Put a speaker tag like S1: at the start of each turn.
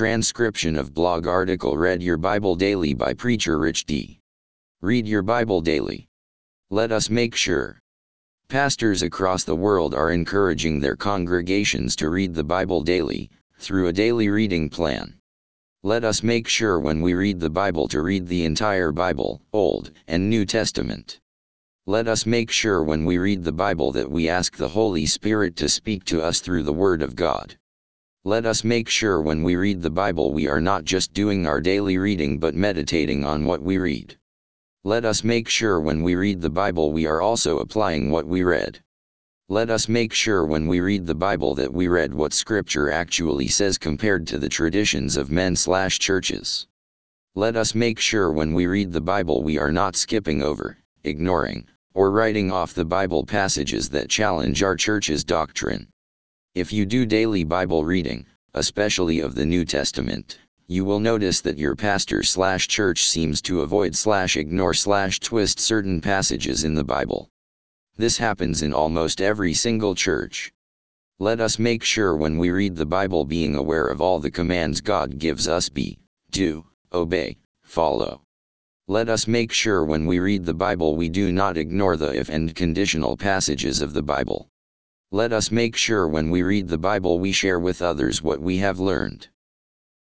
S1: Transcription of blog article Read Your Bible Daily by Preacher Rich D. Read your Bible daily. Let us make sure. Pastors across the world are encouraging their congregations to read the Bible daily, through a daily reading plan. Let us make sure when we read the Bible to read the entire Bible, Old and New Testament. Let us make sure when we read the Bible that we ask the Holy Spirit to speak to us through the Word of God. Let us make sure when we read the Bible we are not just doing our daily reading but meditating on what we read. Let us make sure when we read the Bible we are also applying what we read. Let us make sure when we read the Bible that we read what Scripture actually says compared to the traditions of men/churches. Let us make sure when we read the Bible we are not skipping over, ignoring, or writing off the Bible passages that challenge our church's doctrine. If you do daily Bible reading, especially of the New Testament, you will notice that your pastor/church seems to avoid/ignore/twist certain passages in the Bible. This happens in almost every single church. Let us make sure when we read the Bible being aware of all the commands God gives us do, obey, follow. Let us make sure when we read the Bible we do not ignore the if and conditional passages of the Bible. Let us make sure when we read the Bible we share with others what we have learned.